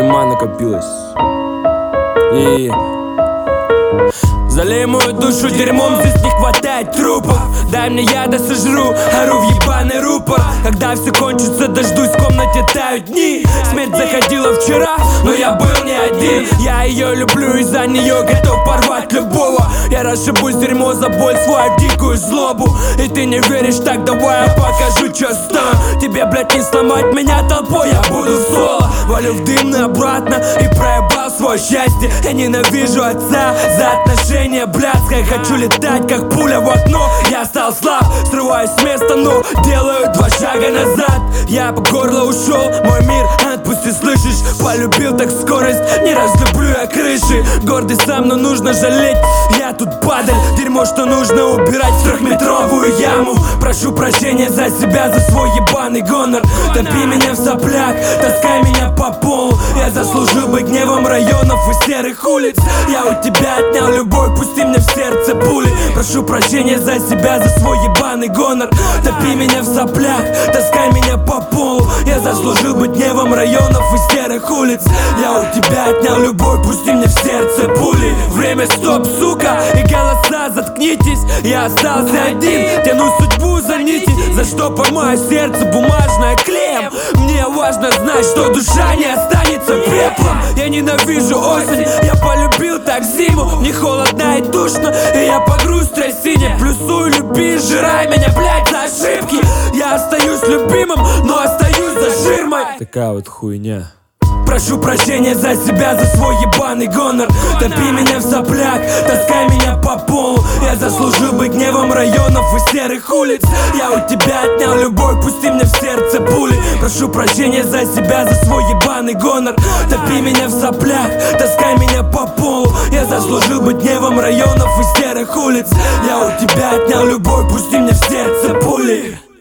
дерьма накопилось. И залей мою душу дерьмом, здесь не хватает трупов. Дай мне яда, сожру, ору в ебаный рупор. Когда все кончится, дождусь, в комнате тают дни. Смерть заходила вчера, но я был не один. Я ее люблю, и за нее готов порвать любого. Я расшибусь дерьмо за боль, свою дикую злобу. И ты не веришь, так давай я покажу, чё стою. Тебе, блядь, не сломать меня толпой, я буду соло. Валю в дым обратно и проебал свое счастье. Я ненавижу отца за отношения блядское. Хочу летать, как пуля в окно. Я стал слаб, срываюсь с места, но делаю 2 шага назад. Я по горло ушел, мой мир отпусти, слышишь? Полюбил так скорость, не разлюблю я крыши. Гордый сам, но нужно жалеть. Я тут падаль, дерьмо, что нужно убирать в 3-метровую яму. Прошу прощения за себя, за свой ебаный гонор. Топи меня в соплях, таскай меня по полу. Я заслужил быть гневом районов и серых улиц. Я у тебя отнял любовь, пусти мне в сердце пули. Прошу прощения за себя, за свой ебаный гонор. Топи меня в соплях, таскай меня по полу. Я заслужил быть гневом районов и серых улиц. Я у тебя отнял любовь, пусти мне в сердце пули. Время стоп, сука, и голоса заткнитесь. Я остался один, тяну судьбу за нити. За что по мое сердце бумажное клеем. Мне важно знать, что душа не останется пеплом. Я ненавижу осень, я полюбил так зиму. Мне холодно и душно, и я погруз в трясине. Плюсуй, люби, жирай меня, блядь, за ошибки. Я остаюсь любимым, но остаюсь за ширмой. такая вот хуйня. Прошу прощения за себя, за свой ебаный гонор. Топи меня в соплях, таскай меня по полу. Я заслужил быть гневом районов и серых улиц. Я у тебя отнял любовь, пусти мне в сердце пули. Прошу прощения за себя, за свой ебаный гонор. Топи меня в соплях, таскай меня по полу. Я заслужил быть гневом районов и серых улиц. Я у тебя отнял любовь, пусти мне в сердце пули.